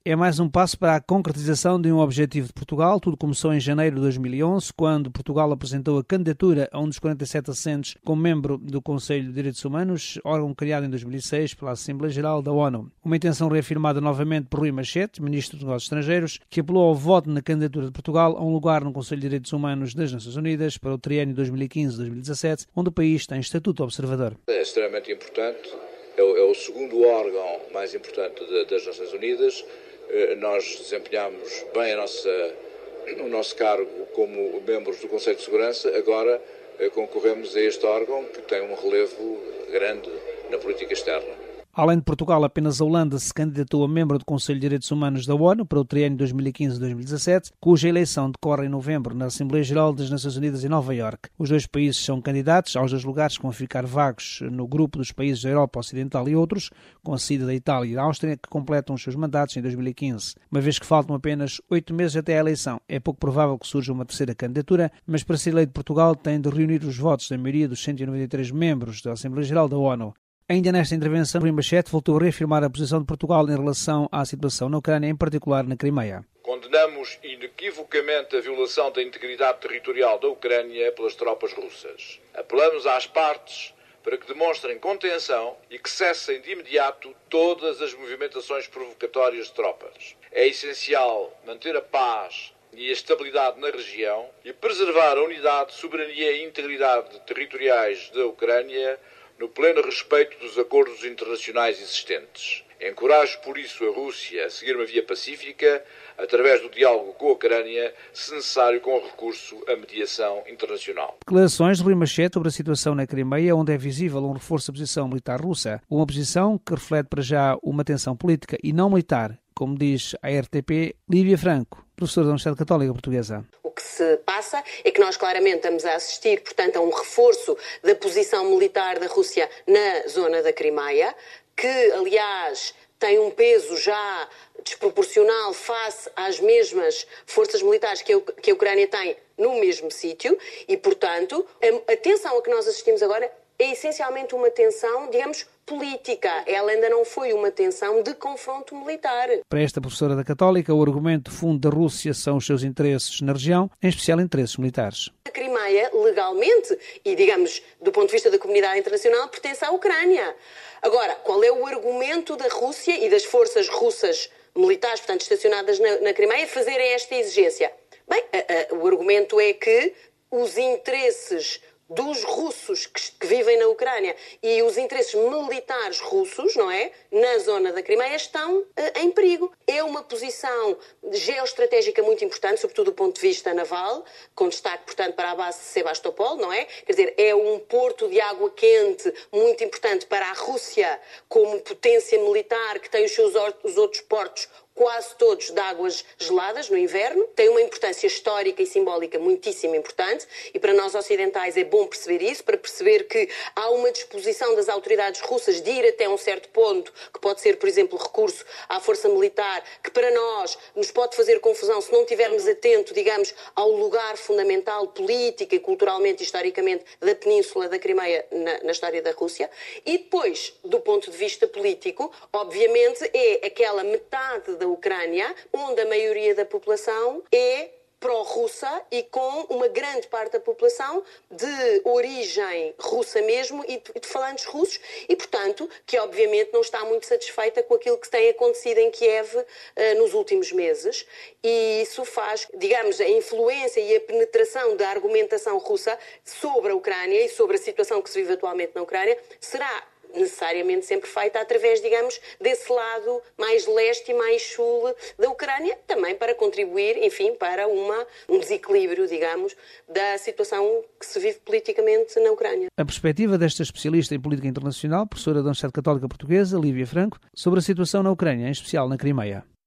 É mais um passo para a concretização de um objetivo de Portugal. Tudo começou em janeiro de 2011, quando Portugal apresentou a candidatura a um dos 47 assentos como membro do Conselho de Direitos Humanos, órgão criado em 2006 pela Assembleia Geral da ONU. Uma intenção reafirmada novamente por Rui Machete, Ministro dos Negócios Estrangeiros, que apelou ao voto na candidatura de Portugal a um lugar no Conselho de Direitos Humanos das Nações Unidas para o triênio 2015-2017, onde o país tem estatuto observador. É extremamente importante, é o segundo órgão mais importante das Nações Unidas. Nós desempenhamos bem o nosso cargo como membros do Conselho de Segurança, agora concorremos a este órgão que tem um relevo grande na política externa. Além de Portugal, apenas a Holanda se candidatou a membro do Conselho de Direitos Humanos da ONU para o triênio 2015-2017, cuja eleição decorre em novembro na Assembleia Geral das Nações Unidas em Nova Iorque. Os dois países são candidatos aos 2 lugares que vão ficar vagos no grupo dos países da Europa Ocidental e outros, com a saída da Itália e da Áustria, que completam os seus mandatos em 2015. Uma vez que faltam apenas 8 meses até à eleição, é pouco provável que surja uma terceira candidatura, mas para ser eleito Portugal tem de reunir os votos da maioria dos 193 membros da Assembleia Geral da ONU. Ainda nesta intervenção, Rui Machete voltou a reafirmar a posição de Portugal em relação à situação na Ucrânia, em particular na Crimeia. Condenamos inequivocamente a violação da integridade territorial da Ucrânia pelas tropas russas. Apelamos às partes para que demonstrem contenção e que cessem de imediato todas as movimentações provocatórias de tropas. É essencial manter a paz e a estabilidade na região e preservar a unidade, soberania e integridade territoriais da Ucrânia no pleno respeito dos acordos internacionais existentes. Encorajo, por isso, a Rússia a seguir uma via pacífica, através do diálogo com a Ucrânia, se necessário com recurso à mediação internacional. Declarações de Rui Machete sobre a situação na Crimeia, onde é visível um reforço da posição militar russa. Uma posição que reflete para já uma tensão política e não militar, como diz a RTP Lívia Franco, professora da Universidade Católica Portuguesa. O que se passa é que nós claramente estamos a assistir, portanto, a um reforço da posição militar da Rússia na zona da Crimeia, que, aliás, tem um peso já desproporcional face às mesmas forças militares que a Ucrânia tem no mesmo sítio e, portanto, a tensão a que nós assistimos agora é essencialmente uma tensão, digamos, política. Ela ainda não foi uma tensão de confronto militar. Para esta professora da Católica, o argumento de fundo da Rússia são os seus interesses na região, em especial interesses militares. A Crimeia, legalmente, e digamos, do ponto de vista da comunidade internacional, pertence à Ucrânia. Agora, qual é o argumento da Rússia e das forças russas militares, portanto, estacionadas na Crimeia, fazerem esta exigência? Bem, o argumento é que os interesses dos russos que vivem na Ucrânia e os interesses militares russos, não é, na zona da Crimeia, estão em perigo. É uma posição geoestratégica muito importante, sobretudo do ponto de vista naval, com destaque, portanto, para a base de Sebastopol, não é? Quer dizer, é um porto de água quente muito importante para a Rússia como potência militar que tem os outros portos quase todos de águas geladas no inverno, tem uma importância histórica e simbólica muitíssimo importante e para nós ocidentais é bom perceber isso, para perceber que há uma disposição das autoridades russas de ir até um certo ponto, que pode ser, por exemplo, recurso à força militar, que para nós nos pode fazer confusão se não estivermos atentos, digamos, ao lugar fundamental política e culturalmente e historicamente da península da Crimeia na história da Rússia. E depois, do ponto de vista político, obviamente é aquela metade da Ucrânia, onde a maioria da população é pró-russa e com uma grande parte da população de origem russa mesmo e de falantes russos e, portanto, que obviamente não está muito satisfeita com aquilo que tem acontecido em Kiev nos últimos meses e isso faz, digamos, a influência e a penetração da argumentação russa sobre a Ucrânia e sobre a situação que se vive atualmente na Ucrânia será necessariamente sempre feita através, digamos, desse lado mais leste e mais sul da Ucrânia, também para contribuir, enfim, para um desequilíbrio, digamos, da situação que se vive politicamente na Ucrânia. A perspectiva desta especialista em política internacional, professora da Universidade Católica Portuguesa, Lívia Franco, sobre a situação na Ucrânia, em especial na Crimeia.